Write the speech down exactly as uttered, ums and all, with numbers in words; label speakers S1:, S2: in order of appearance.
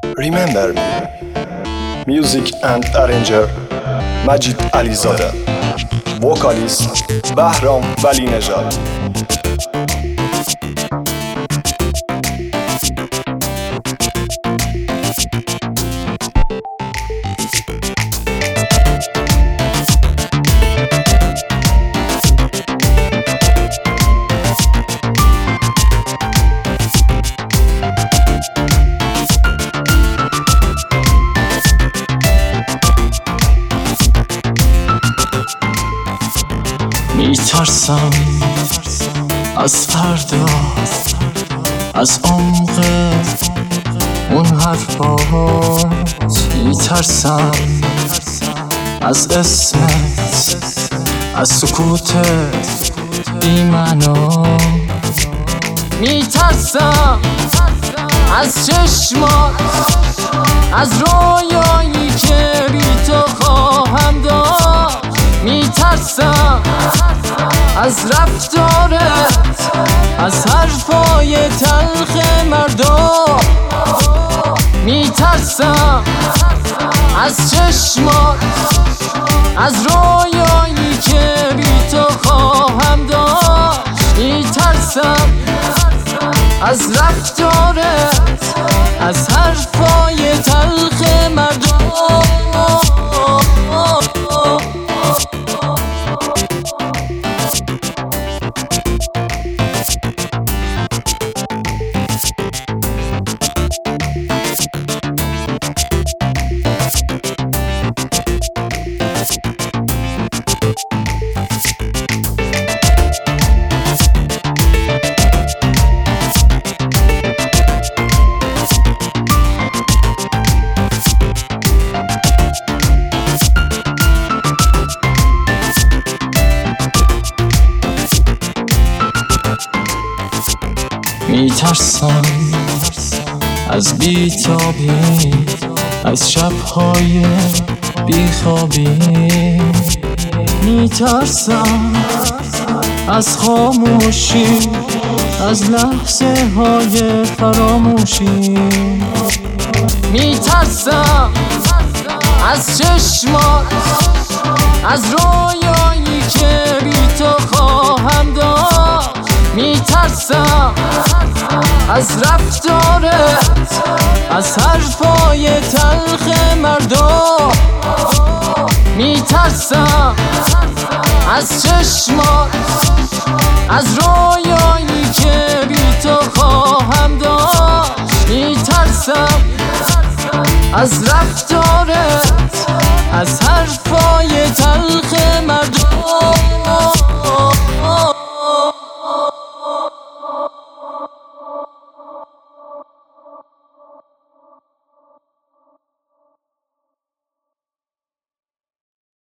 S1: Remember me. Music and arranger Majid Alizadeh. Vocalist Bahram Vali Nejad.
S2: میترسم از فردا، از عمق اون حرفات، میترسم از اسمت، از سکوتت بی معنا، میترسم از چشمات، از رویایی که بی تو خواهم داشت، میترسم از رفتارت، از حرفای تلخ مردم، میترسم از چشمات، از رویایی که بی تو خواهم داشت، میترسم از رفتارت، از حرفای تلخ مردم. میترسم از بی‌تابی، از شب‌های بیخوابی، میترسم از خاموشی، از لحظه های فراموشی، میترسم از چشمات، از رویایی که بی تو خواهم داشت، میترسم از رفتارت، از حرفای تلخ مردم، میترسم از چشمات، از رویایی که بی تو خواهم داشت، میترسم از رفتارت، از حرفای تلخ مردم.